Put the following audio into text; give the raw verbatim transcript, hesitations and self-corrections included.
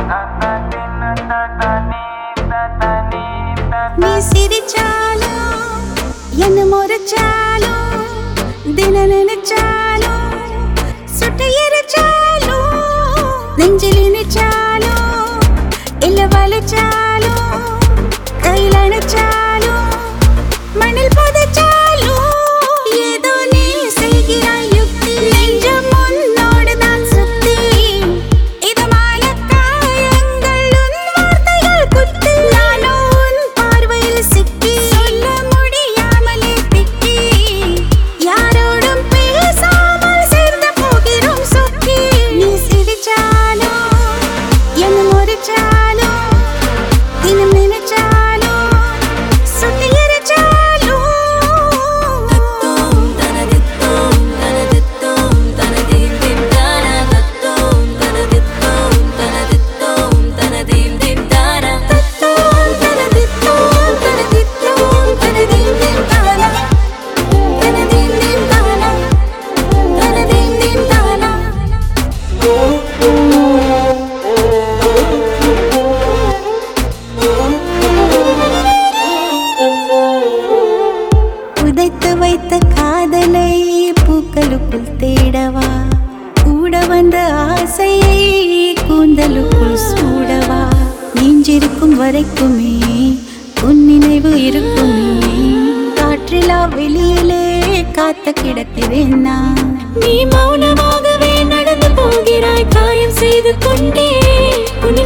நீ சிரிச்சாலும் என்ன முறைச்சாலும் தின நினைச்சாலும் சுட்டு எரிச்சாலும் நெஞ்சில் இணைச்சாலும் இல்ல வலிச்சாலும் கையில் அணைச்சாலும் மண்ணில் புதைச்சாலும் ஏதோ நீ செய்கிறாய் யுக்தி நெஞ்சம் உன்னோடு தான் சுத்தி இதமான காயங்கள் உன் வார்த்தைகள் குத்தி நானோ உன் பார்வையில் சிக்கி சொல்ல முடியாமலே திக்கி யாரோடும் பேசாமல் சேர்ந்து போகிறோம் சொக்கி நீ சிரிச்சாலும் என்ன முறைச்சாலும் தினம் நினைச்சாலும் சுத்தி எரிச்சாலும் தனதித்தோம் தனதித்தோம் தனதீம் தீம் தானா தத்தோம் தனதித்தோம் தனதித்தோம் தனதீம் தீம் தானா தத்தோம் தனதித்தோம் தனதித்தோம் தனதீம் தீம் தானா தனதீம் தீம் தானா தனதீம் தீம் தானா புதைத்து வைத்த காதலை பூக்களுக்குள் தேடவா கூட வந்த ஆசையை கூந்தலுக்குள் சூடவா நெஞ்சிருக்கும் வரைக்குமே உன் நினைவு இருக்குமே காற்றிலா வெளியிலே காத்த கிடக்கிறேன் நான் நீ மௌனமாகவே நடந்து போகிறாய் காயம் செய்து கொண்டே உன்